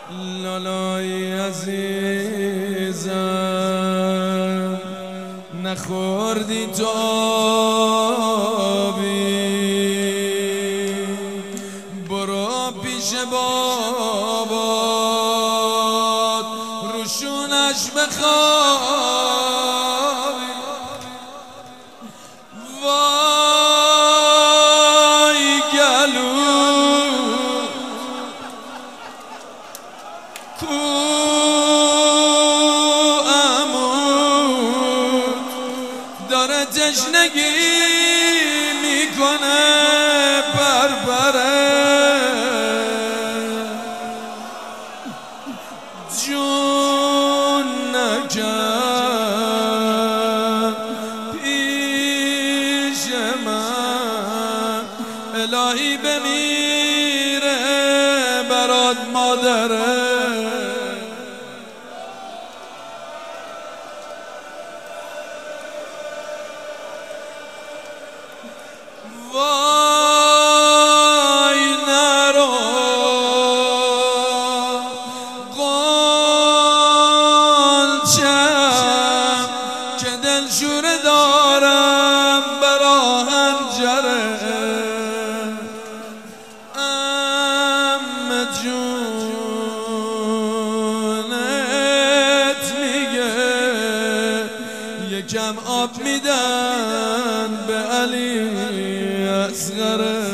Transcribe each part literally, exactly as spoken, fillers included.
لالای عزیزم نخوردی تو آبی، برو پیش بابات روشونش بخوابی. وای گلو کو عمود داره تشنگی میکنه بربره، جون نکرد پیش من، الهی بمیره برات مادره. وای نرو قنچم که دلشوره دارم برا هنجره، ام جونت میگه یکم آب میدن به علی اصغره.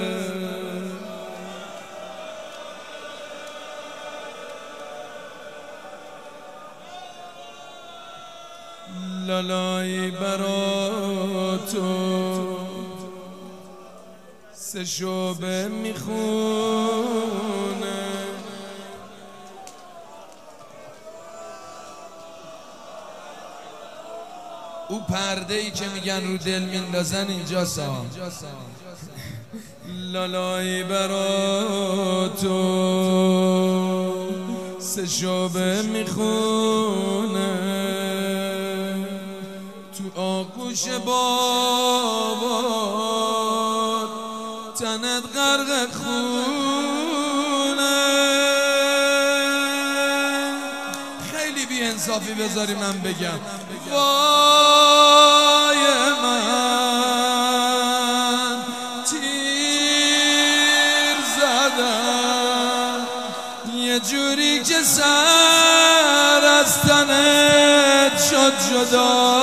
لالایی برا تو سه شعبه میخونه، او پرده ای که میگن رو دل میندازن اینجا سا. لالایی برا تو سه شعبه میخونه، تو آغوش بابات تنت غرق خونه. خیلی بی انصافی بذاری من بگم، وای من تیر زدم یه جوری که سر از تنت شد جدا،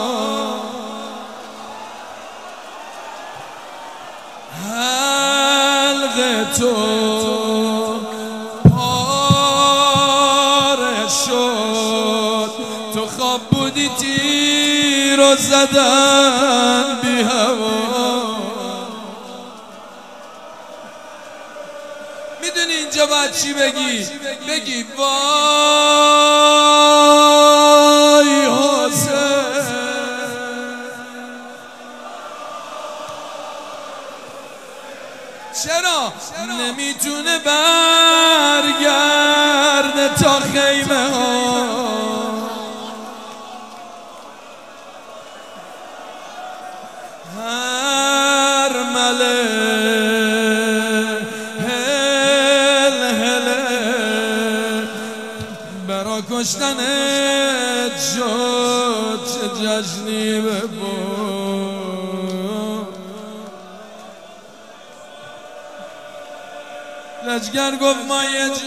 حلق تو پاره شد، تو خواب بودی تیر و زدن بی هوا. میدونی اینجا باید چی بگی؟ بگی وای حسین، چرا نمیتونه برگرده تا خیمه ها؟ هر مله هل هله برا کشتنت شد چه جشنی ببر. لشگر گفت ما یه جا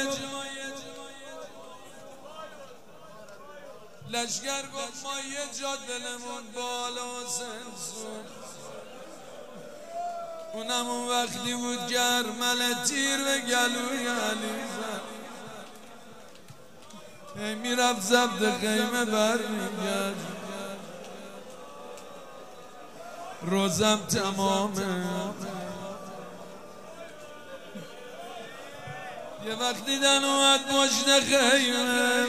لشگر گفت ما یه جا دلمون بالا و سنسون، اونم اون وقتی بود گرمل تیر به گلوی علی زد، هی میرفت ضبط خیمه بر میگرد، روزم تمامه. یه وقت دیدن اومد مجد خیمه،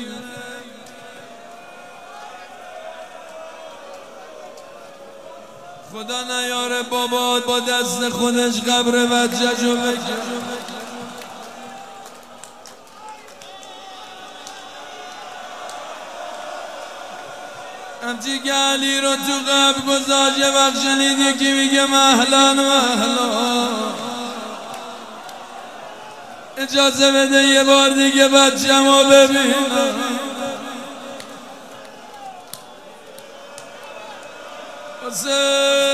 خدا نیاره بابا با دست خودش قبر وجهشو بکن. همچی که علی رو تو قبر گذاشت، یه وقت شنید یکی میگه مهلا مهلا، اجازه بده یه بار دیگه بچه‌مو ببینم. حسین